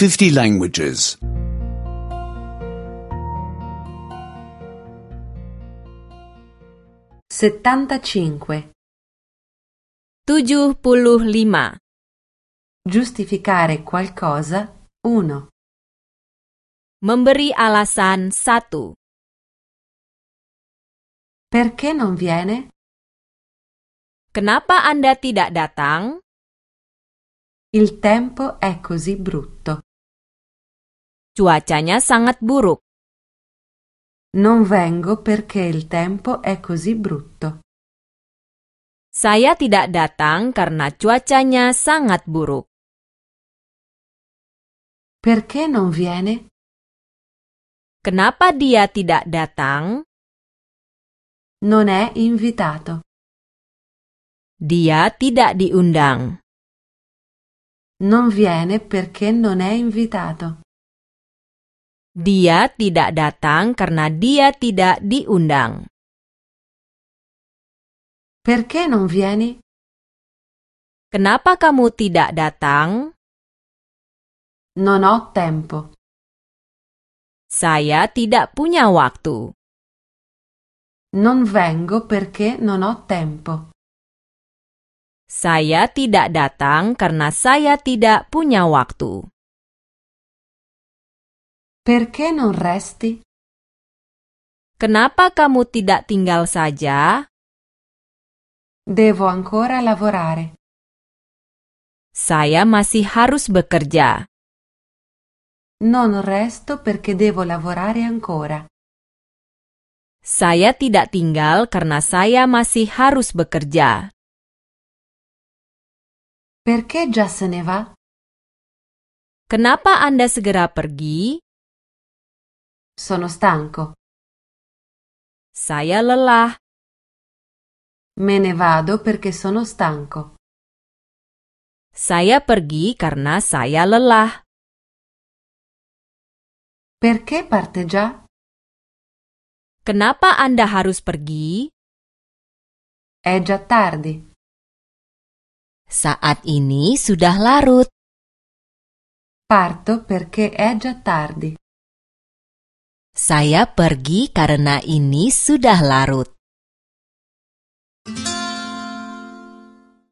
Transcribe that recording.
50 languages. 75. 75. Giustificare qualcosa 1. Memberi alasan 1. Perché non viene? Kenapa Anda tidak datang? Il tempo è così brutto. Cuacanya sangat buruk. Non vengo perché il tempo è così brutto. Saya tidak datang karena cuacanya sangat buruk. Perché non viene? Kenapa dia tidak datang? Non è invitato. Dia tidak diundang. Non viene perché non è invitato. Dia tidak datang karena dia tidak diundang. Perché non vieni? Kenapa kamu tidak datang? Non ho tempo. Saya tidak punya waktu. Non vengo perché non ho tempo. Saya tidak datang karena saya tidak punya waktu. Perché non resti? Kenapa kamu tidak tinggal saja? Devo ancora lavorare. Saya masih harus bekerja. Non resto perché devo lavorare ancora. Saya tidak tinggal karena saya masih harus bekerja. Perché già se ne va? Kenapa Anda segera pergi? Sono stanco. Saya lelah. Me ne vado perché sono stanco. Saya pergi karena saya lelah. Perché parte già? Kenapa Anda harus pergi? È già tardi. Saat ini sudah larut. Parto perché è già tardi. Saya pergi karena ini sudah larut.